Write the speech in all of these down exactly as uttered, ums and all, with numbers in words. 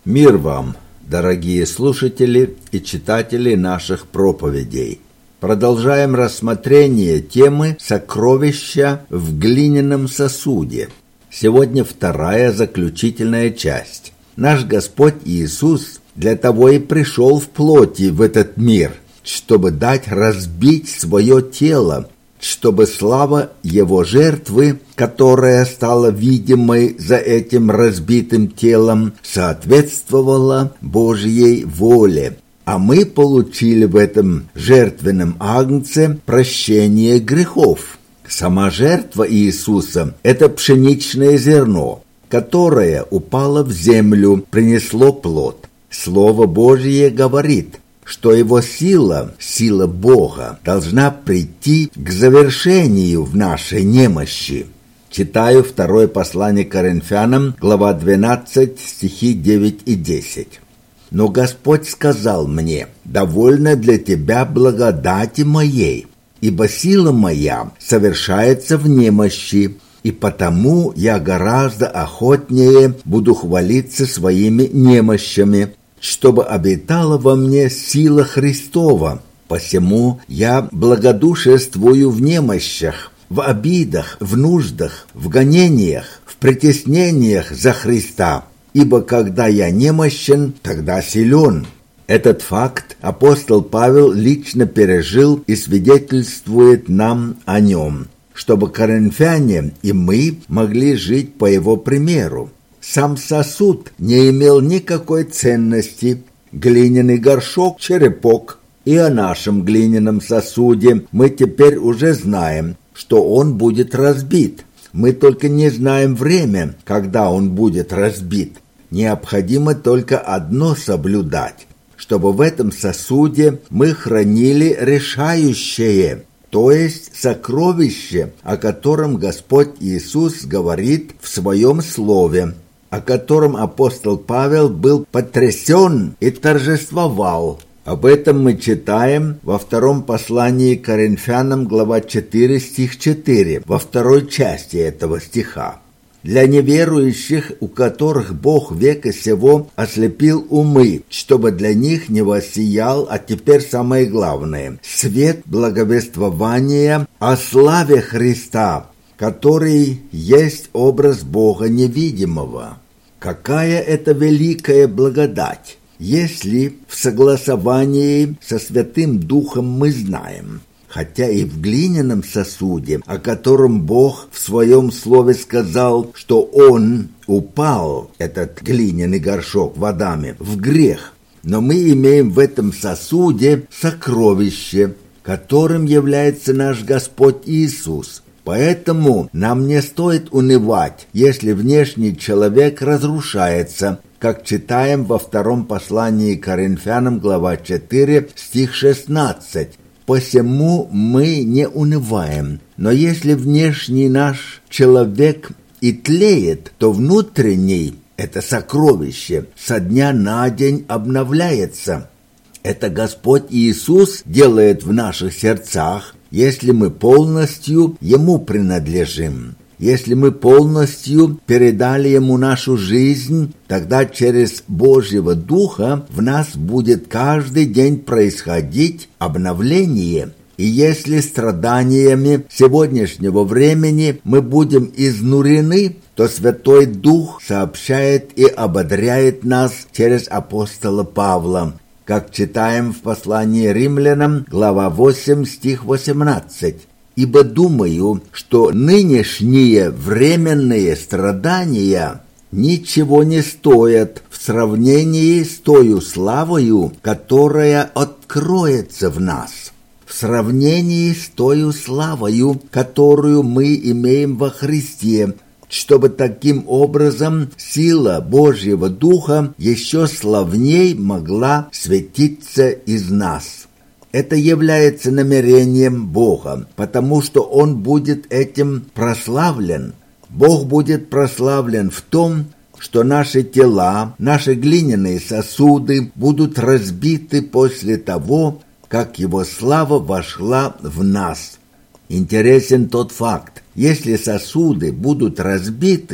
Мир вам, дорогие слушатели и читатели наших проповедей. Продолжаем рассмотрение темы «Сокровища в глиняном сосуде». Сегодня вторая заключительная часть. Наш Господь Иисус для того и пришел в плоти в этот мир, чтобы дать разбить свое тело, чтобы слава Его жертвы, которая стала видимой за этим разбитым телом, соответствовала Божьей воле. А мы получили в этом жертвенном агнце прощение грехов. Сама жертва Иисуса – это пшеничное зерно, которое упало в землю, принесло плод. Слово Божье говорит, что его сила, сила Бога, должна прийти к завершению в нашей немощи. Читаю второе послание к Коринфянам, глава двенадцать, стихи девять и десять. «Но Господь сказал мне: довольно для тебя благодати моей, ибо сила моя совершается в немощи, и потому я гораздо охотнее буду хвалиться своими немощами, чтобы обитала во мне сила Христова. Посему я благодушествую в немощах, в обидах, в нуждах, в гонениях, в притеснениях за Христа, ибо когда я немощен, тогда силен». Этот факт апостол Павел лично пережил и свидетельствует нам о нем, чтобы коринфяне и мы могли жить по его примеру. Сам сосуд не имел никакой ценности, глиняный горшок – черепок. И о нашем глиняном сосуде мы теперь уже знаем, что он будет разбит. Мы только не знаем время, когда он будет разбит. Необходимо только одно соблюдать, чтобы в этом сосуде мы хранили решающее, то есть сокровище, о котором Господь Иисус говорит в Своем Слове, о котором апостол Павел был потрясен и торжествовал. Об этом мы читаем во втором послании к Коринфянам, глава четыре, стих четыре, во второй части этого стиха. «Для неверующих, у которых Бог века сего ослепил умы, чтобы для них не воссиял, а теперь самое главное, свет благовествования о славе Христа, который есть образ Бога невидимого». Какая это великая благодать, если в согласовании со Святым Духом мы знаем, хотя и в глиняном сосуде, о котором Бог в Своем Слове сказал, что Он упал, этот глиняный горшок в Адаме, в грех, но мы имеем в этом сосуде сокровище, которым является наш Господь Иисус. Поэтому нам не стоит унывать, если внешний человек разрушается, как читаем во втором послании к Коринфянам, глава четыре, стих шестнадцать. «Посему мы не унываем, но если внешний наш человек и тлеет, то внутренний, это сокровище, со дня на день обновляется». Это Господь Иисус делает в наших сердцах, если мы полностью Ему принадлежим. Если мы полностью передали Ему нашу жизнь, тогда через Божьего Духа в нас будет каждый день происходить обновление. И если страданиями сегодняшнего времени мы будем изнурены, то Святой Дух сообщает и ободряет нас через апостола Павла, как читаем в послании римлянам, глава восемь, стих восемнадцать. «Ибо думаю, что нынешние временные страдания ничего не стоят в сравнении с тою славою, которая откроется в нас». В сравнении с тою славою, которую мы имеем во Христе, чтобы таким образом сила Божьего Духа еще славней могла светиться из нас. Это является намерением Бога, потому что Он будет этим прославлен. Бог будет прославлен в том, что наши тела, наши глиняные сосуды будут разбиты после того, как Его слава вошла в нас. Интересен тот факт, если сосуды будут разбиты,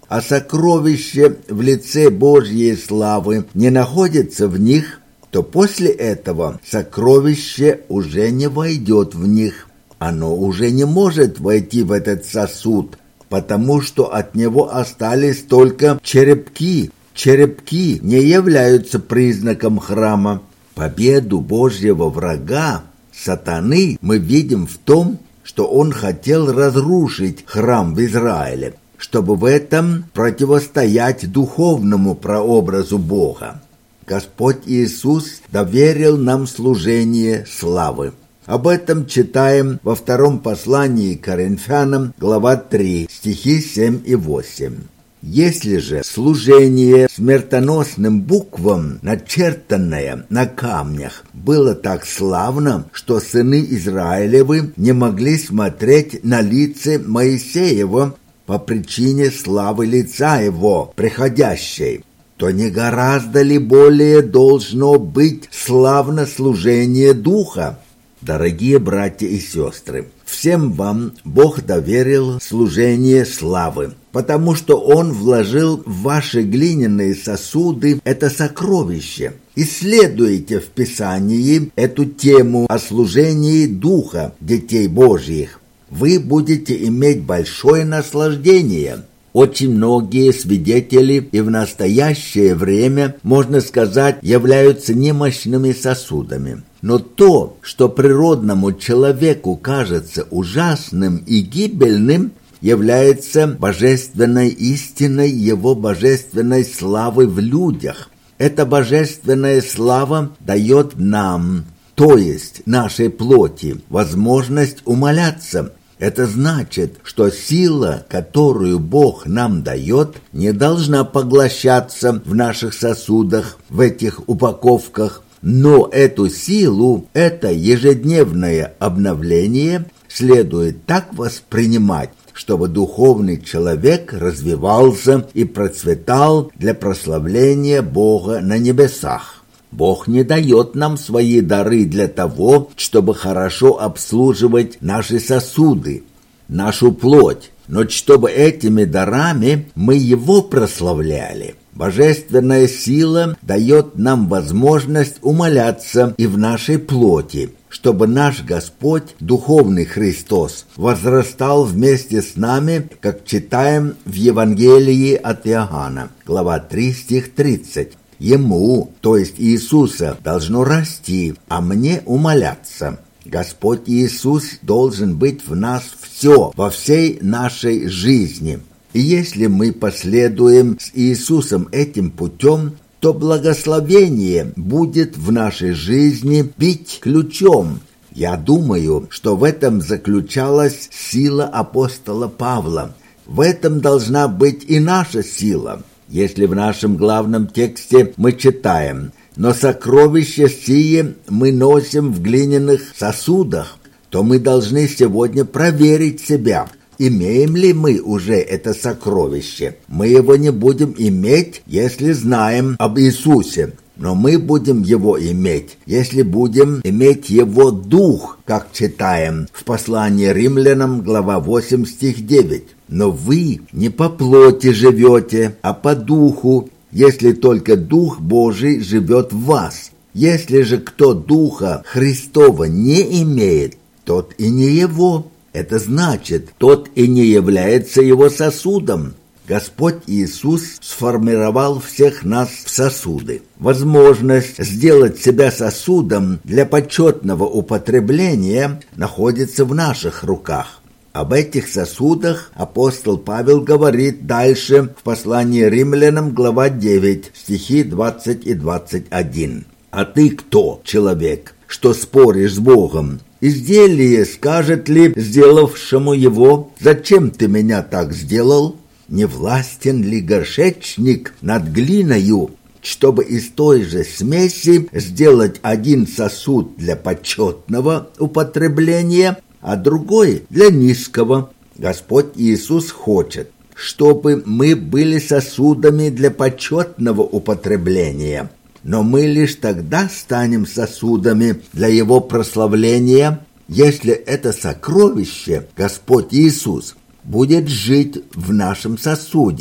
а сокровище в лице Божьей славы не находится в них, то после этого сокровище уже не войдет в них. Оно уже не может войти в этот сосуд, потому что от него остались только черепки. Черепки не являются признаком храма. Победу Божьего врага, сатаны, мы видим в том, что он хотел разрушить храм в Израиле, чтобы в этом противостоять духовному прообразу Бога. Господь Иисус доверил нам служение славы. Об этом читаем во втором послании к Коринфянам, глава три, стихи семь и восемь. Если же служение смертоносным буквам, начертанное на камнях, было так славно, что сыны Израилевы не могли смотреть на лице Моисеева по причине славы лица его приходящей, то не гораздо ли более должно быть славно служение Духа? Дорогие братья и сестры, всем вам Бог доверил служение славы, потому что Он вложил в ваши глиняные сосуды это сокровище. Исследуйте в Писании эту тему о служении Духа детей Божьих. Вы будете иметь большое наслаждение. Очень многие свидетели и в настоящее время, можно сказать, являются немощными сосудами. Но то, что природному человеку кажется ужасным и гибельным, является божественной истиной его божественной славы в людях. Эта божественная слава дает нам, то есть нашей плоти, возможность умоляться. Это значит, что сила, которую Бог нам дает, не должна поглощаться в наших сосудах, в этих упаковках, но эту силу, это ежедневное обновление следует так воспринимать, чтобы духовный человек развивался и процветал для прославления Бога на небесах. Бог не дает нам свои дары для того, чтобы хорошо обслуживать наши сосуды, нашу плоть, но чтобы этими дарами мы Его прославляли. Божественная сила дает нам возможность умоляться и в нашей плоти, чтобы наш Господь, духовный Христос, возрастал вместе с нами, как читаем в Евангелии от Иоанна, глава три, стих тридцать. Ему, то есть Иисуса, должно расти, а мне умоляться. Господь Иисус должен быть в нас все, во всей нашей жизни. И если мы последуем с Иисусом этим путем, то благословение будет в нашей жизни бить ключом. Я думаю, что в этом заключалась сила апостола Павла. В этом должна быть и наша сила. Если в нашем главном тексте мы читаем «Но сокровище сие мы носим в глиняных сосудах», то мы должны сегодня проверить себя, имеем ли мы уже это сокровище. Мы его не будем иметь, если знаем об Иисусе, но мы будем его иметь, если будем иметь его дух, как читаем в послании Римлянам, глава восемь, стих девять. Но вы не по плоти живете, а по духу, если только Дух Божий живет в вас. Если же кто Духа Христова не имеет, тот и не его. Это значит, тот и не является его сосудом. Господь Иисус сформировал всех нас в сосуды. Возможность сделать себя сосудом для почетного употребления находится в наших руках. Об этих сосудах апостол Павел говорит дальше в послании Римлянам, глава девять, стихи двадцать и двадцать один. «А ты кто, человек, что споришь с Богом? Изделие скажет ли сделавшему его: зачем ты меня так сделал? Не властен ли горшечник над глиною, чтобы из той же смеси сделать один сосуд для почетного употребления, а другой для низкого? Господь Иисус хочет, чтобы мы были сосудами для почетного употребления, но мы лишь тогда станем сосудами для Его прославления, если это сокровище, Господь Иисус, будет жить в нашем сосуде.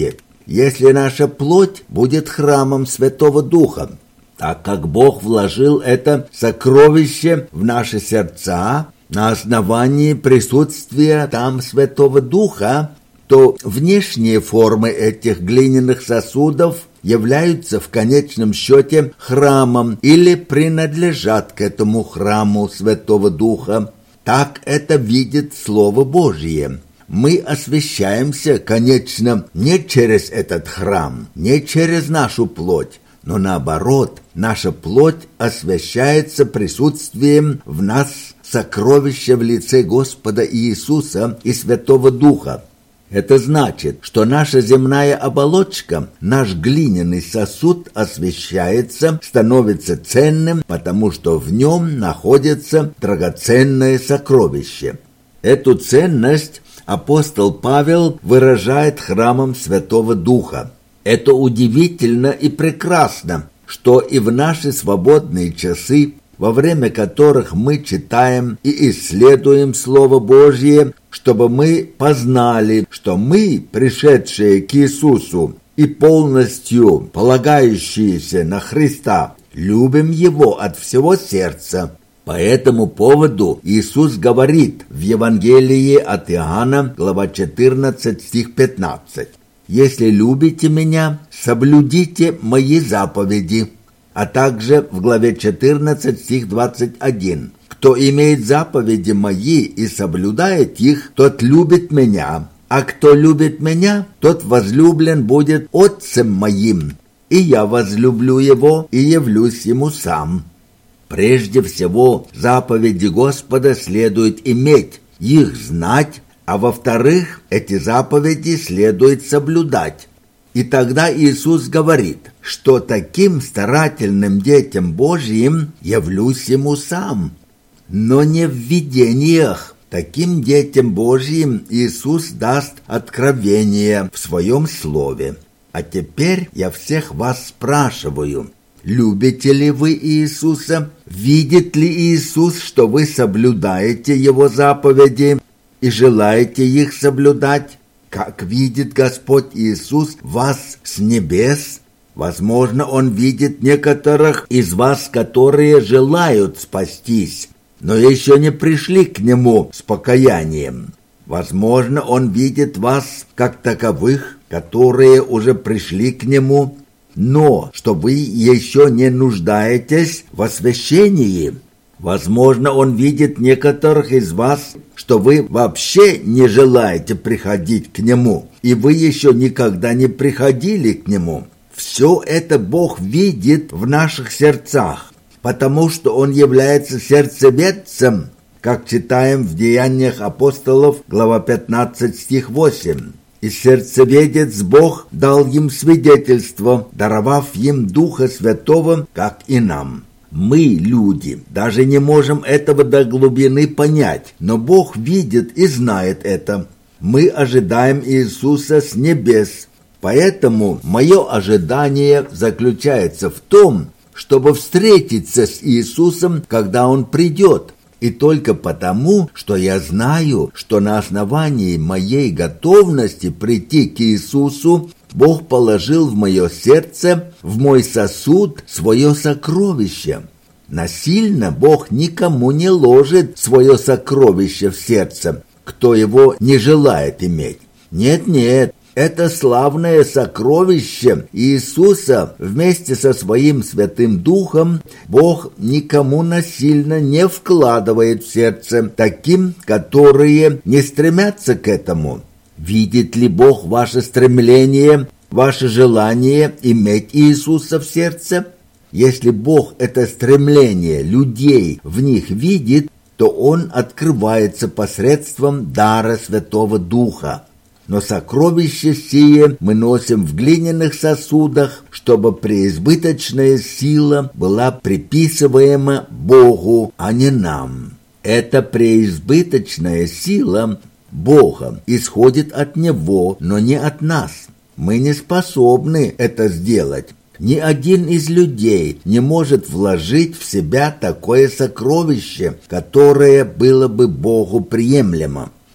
если наша плоть будет храмом Святого Духа, так как Бог вложил это сокровище в наши сердца на основании присутствия там Святого Духа, то внешние формы этих глиняных сосудов являются в конечном счете храмом или принадлежат к этому храму Святого Духа. Так это видит Слово Божье. Мы освящаемся, конечно, не через этот храм, не через нашу плоть, но наоборот, наша плоть освящается присутствием в нас сокровища в лице Господа Иисуса и Святого Духа. Это значит, что наша земная оболочка, наш глиняный сосуд освящается, становится ценным, потому что в нем находится драгоценное сокровище. Эту ценность апостол Павел выражает храмом Святого Духа. Это удивительно и прекрасно, что и в наши свободные часы, во время которых мы читаем и исследуем Слово Божье, чтобы мы познали, что мы, пришедшие к Иисусу и полностью полагающиеся на Христа, любим Его от всего сердца. По этому поводу Иисус говорит в Евангелии от Иоанна, глава четырнадцать, стих пятнадцать: «Если любите Меня, соблюдите Мои заповеди». А также в главе четырнадцать, стих двадцать один: «Кто имеет заповеди Мои и соблюдает их, тот любит Меня, а кто любит Меня, тот возлюблен будет Отцем Моим, и Я возлюблю его и явлюсь ему сам». Прежде всего, заповеди Господа следует иметь, их знать, а во-вторых, эти заповеди следует соблюдать. И тогда Иисус говорит, что таким старательным детям Божьим явлюсь Ему сам. Но не в видениях. Таким детям Божьим Иисус даст откровение в Своем Слове. А теперь я всех вас спрашиваю, любите ли вы Иисуса? Видит ли Иисус, что вы соблюдаете Его заповеди и желаете их соблюдать? Как видит Господь Иисус вас с небес? Возможно, Он видит некоторых из вас, которые желают спастись, но еще не пришли к Нему с покаянием. Возможно, Он видит вас как таковых, которые уже пришли к Нему, но что вы еще не нуждаетесь в освящении. Возможно, Он видит некоторых из вас, что вы вообще не желаете приходить к Нему, и вы еще никогда не приходили к Нему. Все это Бог видит в наших сердцах, потому что Он является сердцеведцем, как читаем в Деяниях апостолов, глава пятнадцать, стих восемь. «И сердцеведец Бог дал им свидетельство, даровав им Духа Святого, как и нам». Мы, люди, даже не можем этого до глубины понять, но Бог видит и знает это. Мы ожидаем Иисуса с небес. Поэтому мое ожидание заключается в том, чтобы встретиться с Иисусом, когда Он придет. И только потому, что я знаю, что на основании моей готовности прийти к Иисусу Бог положил в мое сердце, в мой сосуд, свое сокровище. Насильно Бог никому не ложит свое сокровище в сердце, кто его не желает иметь. Нет-нет, это славное сокровище Иисуса вместе со Своим Святым Духом Бог никому насильно не вкладывает в сердце таким, которые не стремятся к этому. Видит ли Бог ваше стремление, ваше желание иметь Иисуса в сердце? Если Бог это стремление людей в них видит, то Он открывается посредством дара Святого Духа. Но сокровище сие мы носим в глиняных сосудах, чтобы преизбыточная сила была приписываема Богу, а не нам. Эта преизбыточная сила Бога исходит от Него, но не от нас. Мы не способны это сделать. Ни один из людей не может вложить в себя такое сокровище, которое было бы Богу приемлемо.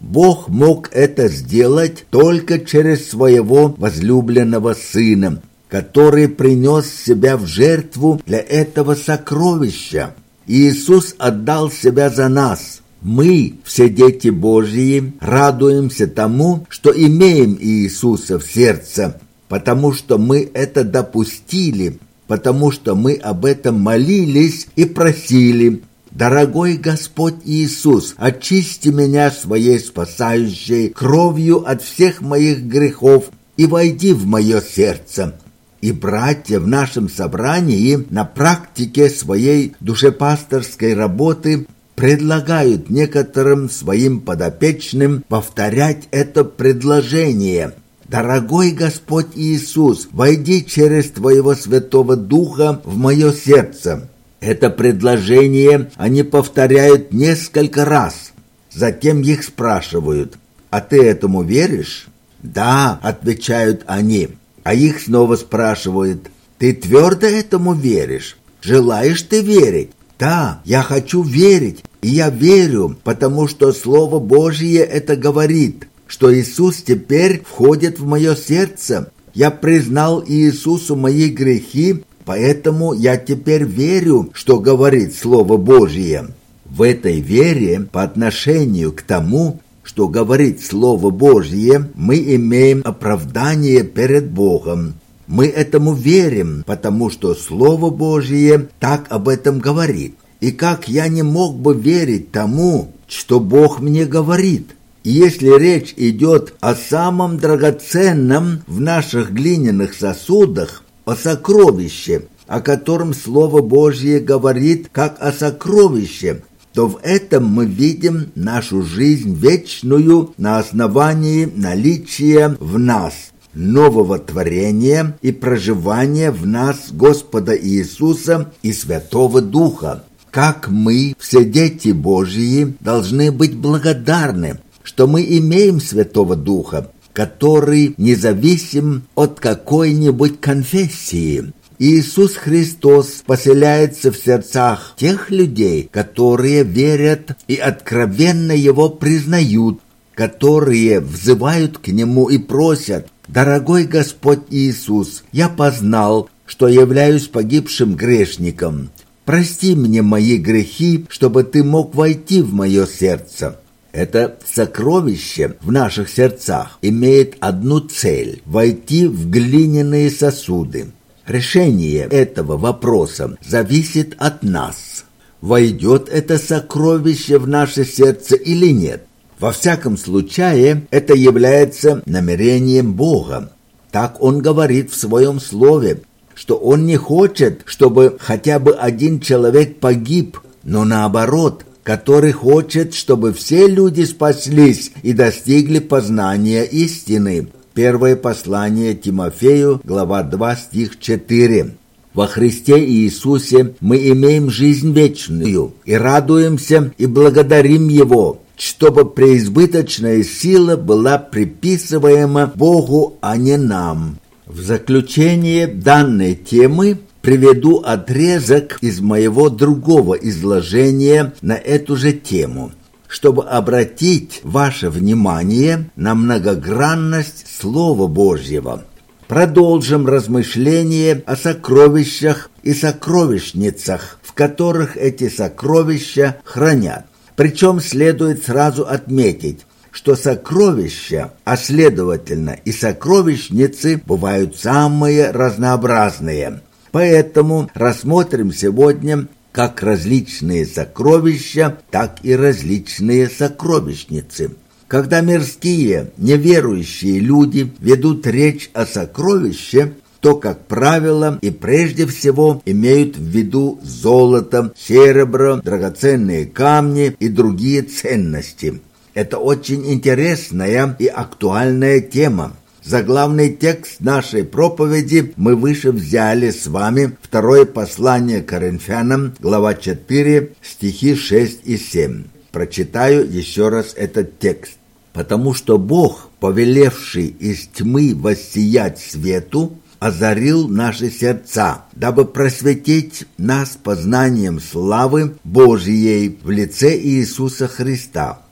Бог мог это сделать только через своего возлюбленного Сына, который принес себя в жертву для этого сокровища. Иисус отдал себя за нас. Мы, все дети Божьи, радуемся тому, что имеем Иисуса в сердце, потому что мы это допустили, потому что мы об этом молились и просили. «Дорогой Господь Иисус, очисти меня своей спасающей кровью от всех моих грехов и войди в мое сердце». И братья в нашем собрании на практике своей душепасторской работы предлагают некоторым своим подопечным повторять это предложение. «Дорогой Господь Иисус, войди через Твоего Святого Духа в мое сердце». Это предложение они повторяют несколько раз. Затем их спрашивают: «А ты этому веришь?» «Да», — отвечают они. А их снова спрашивают: «Ты твердо этому веришь? Желаешь ты верить?» «Да, я хочу верить, и я верю, потому что Слово Божье это говорит, что Иисус теперь входит в мое сердце. Я признал Иисусу мои грехи, поэтому я теперь верю, что говорит Слово Божье». В этой вере по отношению к тому, что говорит Слово Божье, мы имеем оправдание перед Богом. Мы этому верим, потому что Слово Божье так об этом говорит. И как я не мог бы верить тому, что Бог мне говорит? И если речь идет о самом драгоценном в наших глиняных сосудах, о сокровище, о котором Слово Божье говорит как о сокровище, то в этом мы видим нашу жизнь вечную на основании наличия в нас нового творения и проживания в нас Господа Иисуса и Святого Духа. Как мы, все дети Божьи, должны быть благодарны, что мы имеем Святого Духа, который независим от какой-нибудь конфессии. Иисус Христос поселяется в сердцах тех людей, которые верят и откровенно Его признают, которые взывают к Нему и просят: «Дорогой Господь Иисус, я познал, что являюсь погибшим грешником. Прости мне мои грехи, чтобы Ты мог войти в мое сердце». Это сокровище в наших сердцах имеет одну цель – войти в глиняные сосуды. Решение этого вопроса зависит от нас. Войдет это сокровище в наше сердце или нет? Во всяком случае, это является намерением Бога. Так Он говорит в Своем Слове, что Он не хочет, чтобы хотя бы один человек погиб, но наоборот, который хочет, чтобы все люди спаслись и достигли познания истины. Первое послание Тимофею, глава два, стих четыре. Во Христе Иисусе мы имеем жизнь вечную и радуемся и благодарим Его, чтобы преизбыточная сила была приписываема Богу, а не нам. В заключение данной темы приведу отрезок из моего другого изложения на эту же тему, чтобы обратить ваше внимание на многогранность Слова Божьего. Продолжим размышление о сокровищах и сокровищницах, в которых эти сокровища хранят. Причем следует сразу отметить, что сокровища, а следовательно и сокровищницы, бывают самые разнообразные. Поэтому рассмотрим сегодня как различные сокровища, так и различные сокровищницы. Когда мирские, неверующие люди ведут речь о сокровище, то, как правило, и прежде всего имеют в виду золото, серебро, драгоценные камни и другие ценности. Это очень интересная и актуальная тема. Заглавный текст нашей проповеди мы выше взяли с вами второе послание Коринфянам, глава четыре, стихи шесть и семь. Прочитаю еще раз этот текст. «Потому что Бог, повелевший из тьмы воссиять свету, озарил наши сердца, дабы просветить нас познанием славы Божией в лице Иисуса Христа.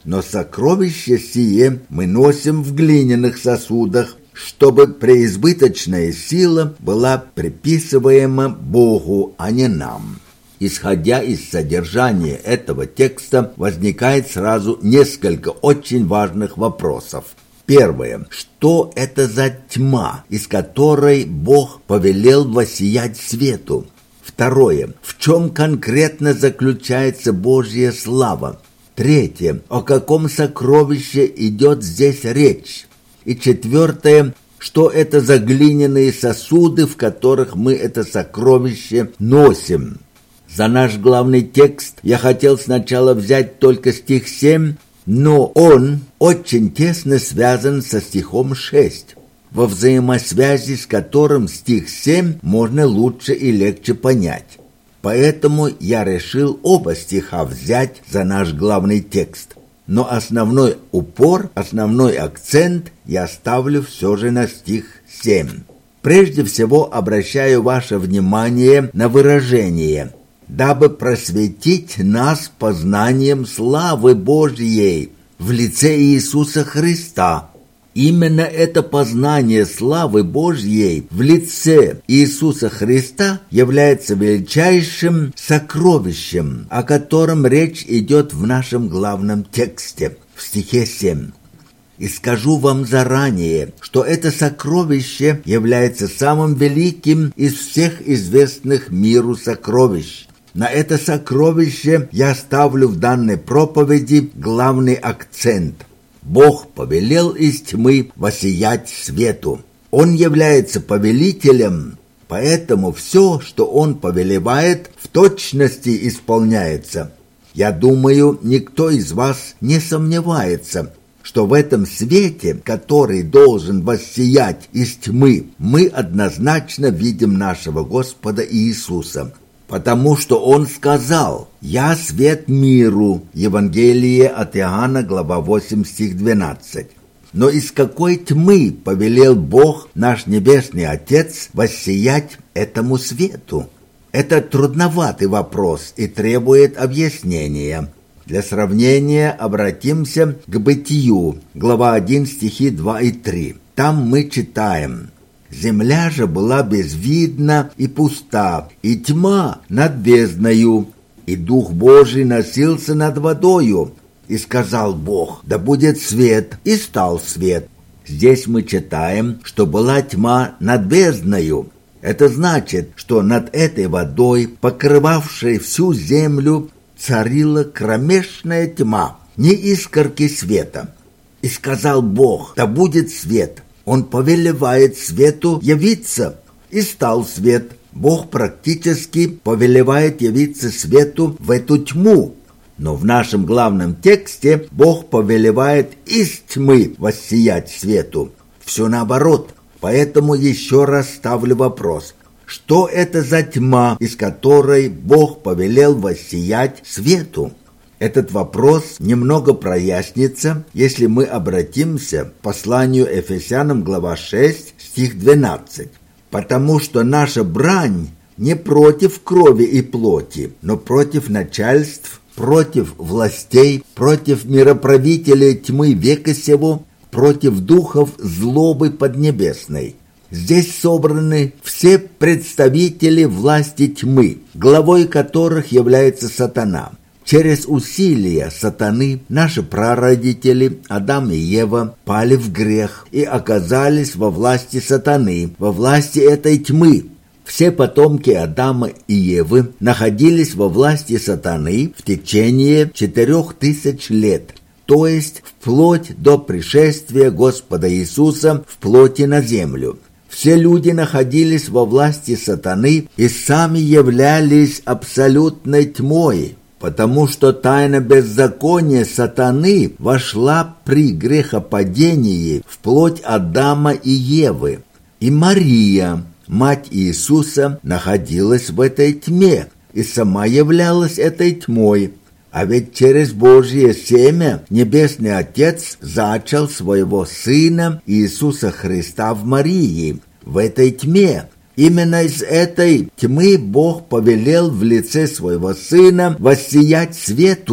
но сокровище сие мы носим в глиняных сосудах, чтобы преизбыточная сила была приписываема Богу, а не нам. Исходя из содержания этого текста, возникает сразу несколько очень важных вопросов. Первое. Что это за тьма, из которой Бог повелел воссиять свету? Второе. В чем конкретно заключается Божья слава? Третье. О каком сокровище идет здесь речь? И четвертое. Что это за глиняные сосуды, в которых мы это сокровище носим? За наш главный текст я хотел сначала взять только стих семь, но он очень тесно связан со стихом шесть, во взаимосвязи с которым стих семь можно лучше и легче понять. Поэтому я решил оба стиха взять за наш главный текст. Но основной упор, основной акцент я ставлю все же на стих семь. Прежде всего обращаю ваше внимание на выражение «дабы просветить нас познанием славы Божьей в лице Иисуса Христа». Именно это познание славы Божьей в лице Иисуса Христа является величайшим сокровищем, о котором речь идет в нашем главном тексте, в стихе семь. И скажу вам заранее, что это сокровище является самым великим из всех известных миру сокровищ. На это сокровище я ставлю в данной проповеди главный акцент. Бог повелел из тьмы воссиять свету. Он является повелителем, поэтому все, что Он повелевает, в точности исполняется. Я думаю, никто из вас не сомневается, что в этом свете, который должен воссиять из тьмы, мы однозначно видим нашего Господа Иисуса. Потому что Он сказал: «Я свет миру». Евангелие от Иоанна, глава восемь, стих двенадцать. Но из какой тьмы повелел Бог, наш Небесный Отец, воссиять этому свету? Это трудноватый вопрос и требует объяснения. Для сравнения обратимся к Бытию, глава один, стихи два и три. Там мы читаем: «Земля же была безвидна и пуста, и тьма над бездною, и Дух Божий носился над водою. И сказал Бог: да будет свет, и стал свет». Здесь мы читаем, что была тьма над бездною. Это значит, что над этой водой, покрывавшей всю землю, царила кромешная тьма, ни искорки света. И сказал Бог: да будет свет. Он повелевает свету явиться, и стал свет. Бог практически повелевает явиться свету в эту тьму. Но в нашем главном тексте Бог повелевает из тьмы воссиять свету. Все наоборот. Поэтому еще раз ставлю вопрос: что это за тьма, из которой Бог повелел воссиять свету? Этот вопрос немного прояснится, если мы обратимся к посланию Ефесянам, глава шесть, стих двенадцать. «Потому что наша брань не против крови и плоти, но против начальств, против властей, против мироправителей тьмы века сего, против духов злобы поднебесной». Здесь собраны все представители власти тьмы, главой которых является сатана. Через усилия сатаны наши прародители Адам и Ева пали в грех и оказались во власти сатаны, во власти этой тьмы. Все потомки Адама и Евы находились во власти сатаны в течение четырех тысяч лет, то есть вплоть до пришествия Господа Иисуса в плоти на землю. Все люди находились во власти сатаны и сами являлись абсолютной тьмой, потому что тайна беззакония сатаны вошла при грехопадении в плоть Адама и Евы. И Мария, мать Иисуса, находилась в этой тьме и сама являлась этой тьмой. А ведь через Божье семя Небесный Отец зачал своего Сына Иисуса Христа в Марии, в этой тьме. Именно из этой тьмы Бог повелел в лице своего Сына воссиять свету,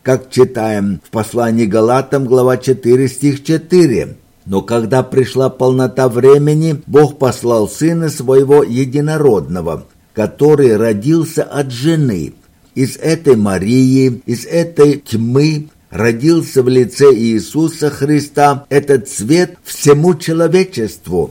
как читаем в послании Галатам, глава четыре, стих четыре. Но когда пришла полнота времени, Бог послал Сына Своего Единородного, который родился от жены. Из этой Марии, из этой тьмы родился в лице Иисуса Христа этот свет всему человечеству.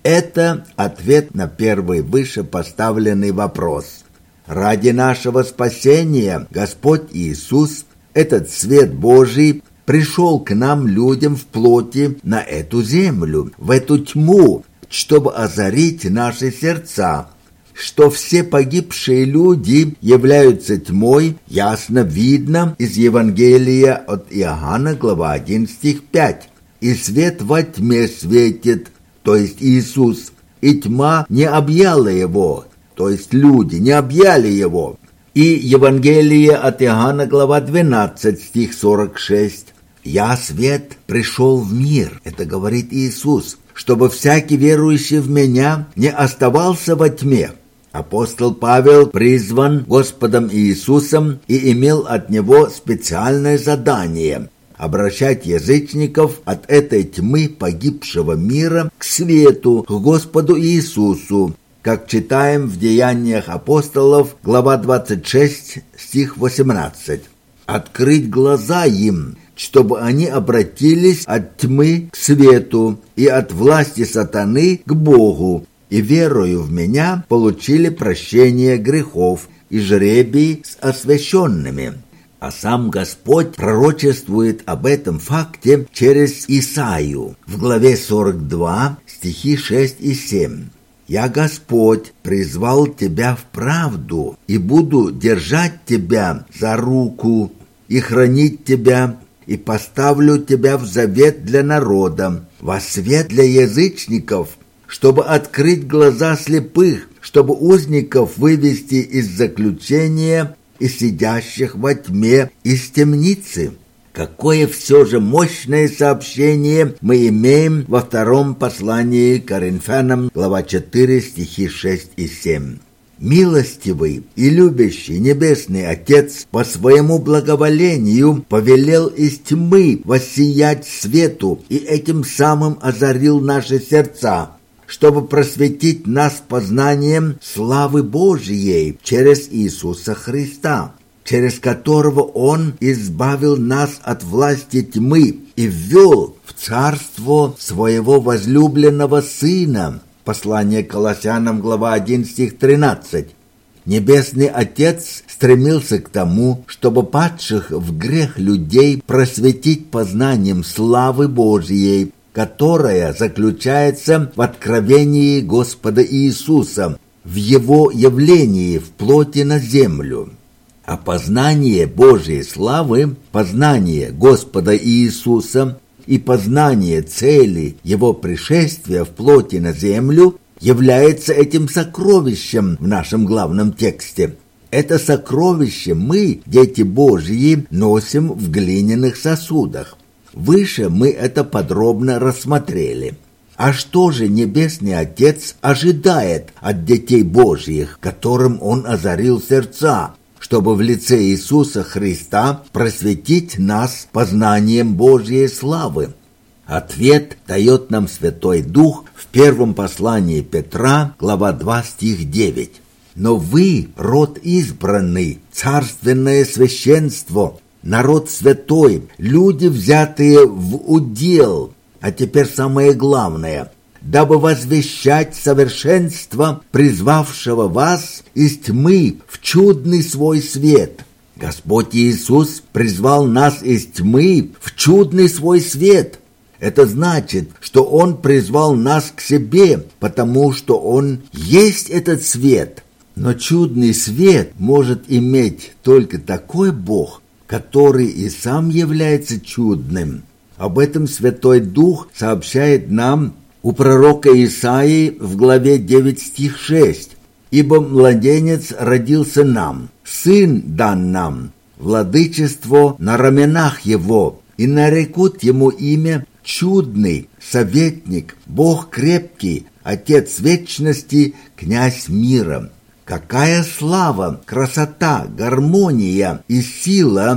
Это ответ на первый выше поставленный вопрос. Ради нашего спасения Господь Иисус, этот свет Божий, пришел к нам, людям в плоти, на эту землю, в эту тьму, чтобы озарить наши сердца. Что все погибшие люди являются тьмой, ясно видно из Евангелия от Иоанна, глава один, стих пять. «И свет во тьме светит», то есть Иисус, «и тьма не объяла его», то есть люди не объяли его. И Евангелие от Иоанна, глава двенадцать, стих сорок шесть. «Я, свет, пришел в мир», это говорит Иисус, «чтобы всякий верующий в Меня не оставался во тьме». Апостол Павел призван Господом Иисусом и имел от Него специальное задание – обращать язычников от этой тьмы погибшего мира к свету, к Господу Иисусу, как читаем в Деяниях апостолов, глава двадцать шесть, стих восемнадцать. «Открыть глаза им, чтобы они обратились от тьмы к свету и от власти сатаны к Богу, и верою в Меня получили прощение грехов и жребий с освященными». А сам Господь пророчествует об этом факте через Исаию в главе сорок два, стихи шесть и семь. «Я, Господь, призвал тебя в правду, и буду держать тебя за руку, и хранить тебя, и поставлю тебя в завет для народа, во свет для язычников, чтобы открыть глаза слепых, чтобы узников вывести из заключения и сидящих во тьме из темницы». Какое все же мощное сообщение мы имеем во втором послании к Коринфянам, глава четыре, стихи шесть и семь. «Милостивый и любящий Небесный Отец по своему благоволению повелел из тьмы воссиять свету и этим самым озарил наши сердца, чтобы просветить нас познанием славы Божией через Иисуса Христа, через которого Он избавил нас от власти тьмы и ввел в царство Своего возлюбленного Сына». Послание к Колоссянам, глава один, стих тринадцать. Небесный Отец стремился к тому, чтобы падших в грех людей просветить познанием славы Божьей, которая заключается в откровении Господа Иисуса, в Его явлении в плоти на землю. А познание Божьей славы, познание Господа Иисуса и познание цели Его пришествия в плоти на землю является этим сокровищем в нашем главном тексте. Это сокровище мы, дети Божьи, носим в глиняных сосудах. Выше мы это подробно рассмотрели. А что же Небесный Отец ожидает от детей Божьих, которым Он озарил сердца, чтобы в лице Иисуса Христа просветить нас познанием Божьей славы? Ответ дает нам Святой Дух в первом послании Петра, глава два, стих девять. «Но вы, род избранный, царственное священство, народ святой, люди, взятые в удел». А теперь самое главное – дабы возвещать совершенство призвавшего вас из тьмы в чудный свой свет. Господь Иисус призвал нас из тьмы в чудный свой свет. Это значит, что Он призвал нас к себе, потому что Он есть этот свет. Но чудный свет может иметь только такой Бог, который и сам является чудным. Об этом Святой Дух сообщает нам у пророка Исаии в главе девять, стих шесть. «Ибо младенец родился нам, сын дан нам, владычество на раменах его, и нарекут ему имя Чудный, Советник, Бог крепкий, Отец вечности, Князь мира». Какая слава, красота, гармония и сила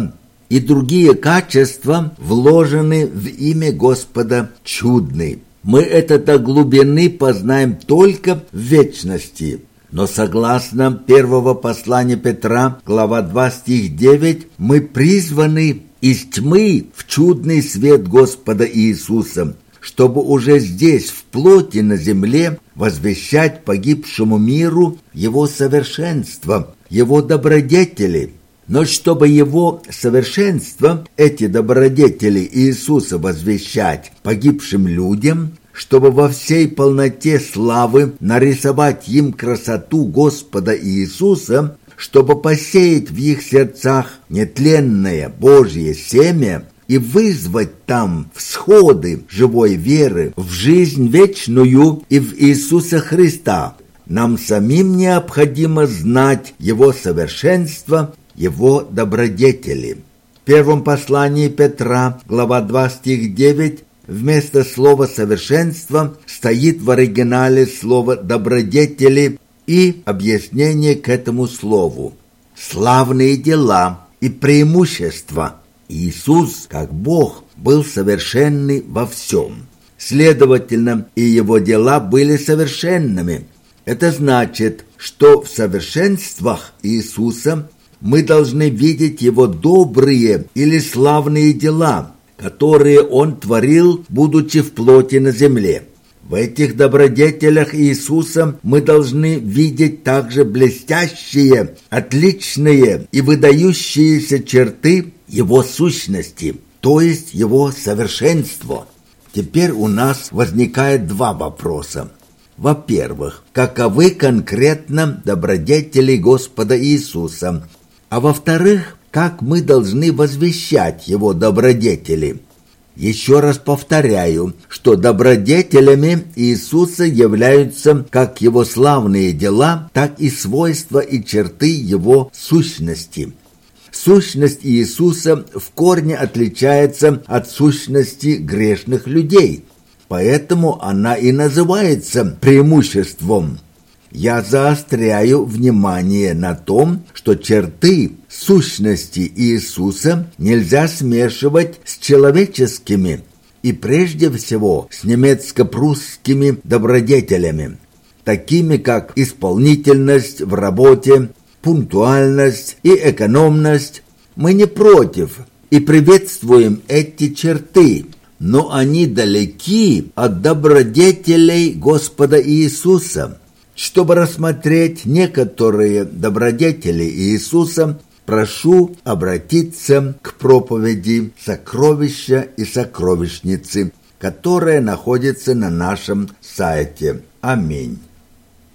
и другие качества вложены в имя Господа чудный. Мы это до глубины познаем только в вечности. Но согласно первого послания Петра, глава два, стих девять, мы призваны из тьмы в чудный свет Господа Иисуса, чтобы уже здесь, в плоти на земле, возвещать погибшему миру Его совершенство, Его добродетели. Но чтобы Его совершенство, эти добродетели Иисуса возвещать погибшим людям, чтобы во всей полноте славы нарисовать им красоту Господа Иисуса, чтобы посеять в их сердцах нетленное Божье семя и вызвать там всходы живой веры в жизнь вечную и в Иисуса Христа, нам самим необходимо знать Его совершенство, Его добродетели. В первом послании Петра, глава два, стих девять, вместо слова «совершенство» стоит в оригинале слово «добродетели» и объяснение к этому слову. Славные дела и преимущества. Иисус, как Бог, был совершенный во всем. Следовательно, и Его дела были совершенными. Это значит, что в совершенствах Иисуса мы должны видеть Его добрые или славные дела, которые Он творил, будучи в плоти на земле. В этих добродетелях Иисуса мы должны видеть также блестящие, отличные и выдающиеся черты Его сущности, то есть Его совершенство. Теперь у нас возникает два вопроса. Во-первых, каковы конкретно добродетели Господа Иисуса? А во-вторых, как мы должны возвещать Его добродетели? Еще раз повторяю, что добродетелями Иисуса являются как Его славные дела, так и свойства и черты Его сущности. Сущность Иисуса в корне отличается от сущности грешных людей, поэтому она и называется преимуществом. Я заостряю внимание на том, что черты сущности Иисуса нельзя смешивать с человеческими и прежде всего с немецко-прусскими добродетелями, такими как исполнительность в работе, пунктуальность и экономность. Мы не против и приветствуем эти черты, но они далеки от добродетелей Господа Иисуса. Чтобы рассмотреть некоторые добродетели Иисуса, прошу обратиться к проповеди «Сокровища и сокровищницы», которая находится на нашем сайте. Аминь.